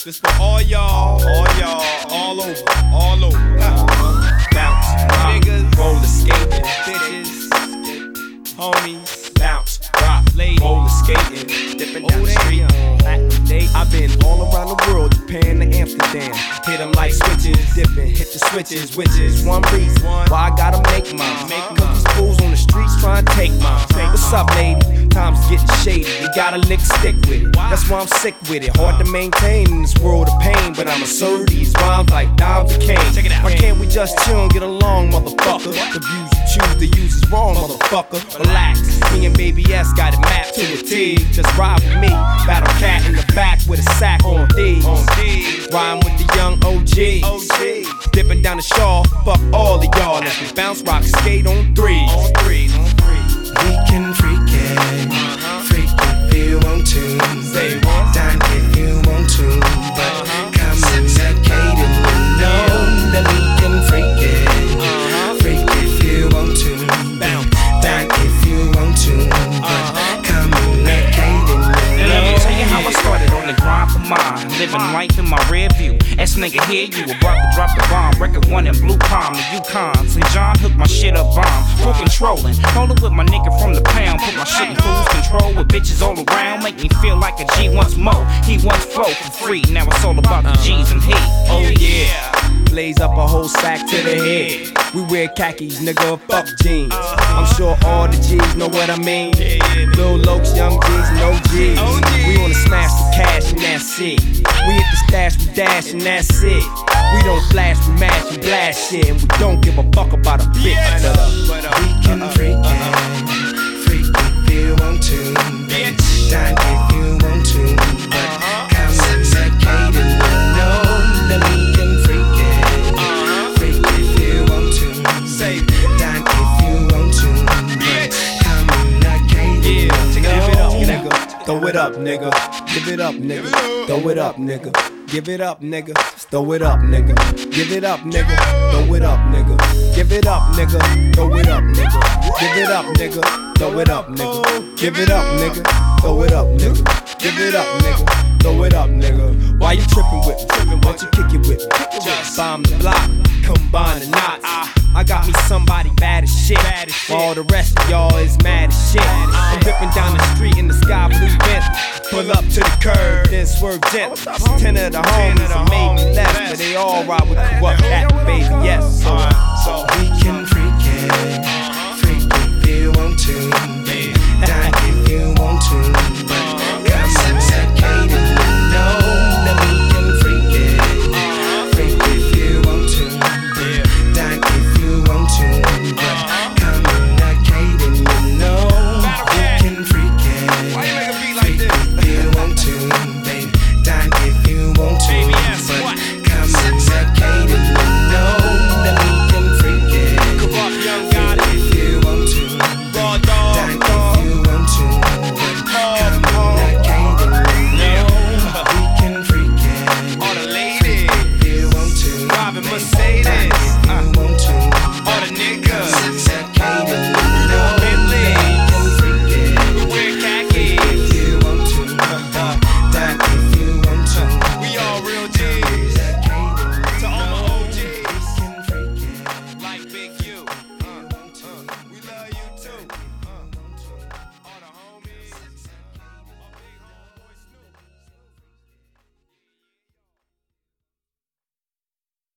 This for all y'all, all over. Bounce, rock, niggas, roller skating, bitches, homies, bounce, rock, ladies, roller skating, dipping down the street. I've been all around the world, Japan to Amsterdam. Hit them like switches, dipping, hit the switches, which is one reason why I gotta make mine. Cause these fools on the streets trying to take mine. What's up, lady? Time's getting shady, you gotta lick stick with it. That's why I'm sick with it. Hard to maintain in this world of pain, but I'ma serve these rhymes like dimes and cane. Check it out. Why can't we just chill and get along, motherfucker? The views you choose to use is wrong, motherfucker. Relax, me and Baby S got it mapped to a T. Just ride with me, battle cat in the back with a sack on D's. Rhyme with the young OGs. Dipping down the shawl, fuck all of y'all. Let's we bounce, rock, skate on threes. We can freak it, freak if you want to, dine if you want to, but communicate and know that we can freak if you want to, dine if you want to, but communicate and know. Let me tell you how I started on the grind for mine, living life in my rear view. Ass nigga, here you about to drop the bomb. Record one in Blue Palm, the Yukon. St. John hooked my shit up bomb. Full controlling. Rolling with my nigga from the pound. Put my shit in cruise control with bitches all around. Make me feel like a G once more. He once flow for free. Now it's all about the G's and he. Oh yeah. Blaze up a whole sack to the head. We wear khakis, nigga, fuck jeans. I'm sure all the G's know what I mean. Lil Lokes, young G's, and OGs. We wanna smash the cash and that's it. We hit the stash, we dash and that's it. We don't flash, we mash, we blast shit. And we don't give a fuck about a bitch. We can freak if you want to, dine if you want to, but communicate and know that we can freak if you want to, dine if you want to, but communicate and know. Throw it up, nigga. Give it up, nigga. Throw it up, nigga. Give it up, nigga. Throw it up, nigga. Give it up, nigga. Throw it up, nigga. Give it up, nigga. Throw it up, nigga. Give it up, nigga. Throw it up, nigga. Give it up, nigga. Throw it up, nigga. Give it up, nigga. Throw it up, nigga. Why you trippin' with me? Why you kick it with me? Just bomb the block, combine the knots. I got me somebody bad as shit. While all the rest of y'all is mad as shit. I'm ripping down the street in the sky blue vent. Pull up to the curb, then swerve gently. 10 of the homies are maybe less, but they all ride with corrupt cat, baby, yes. So we can freak it.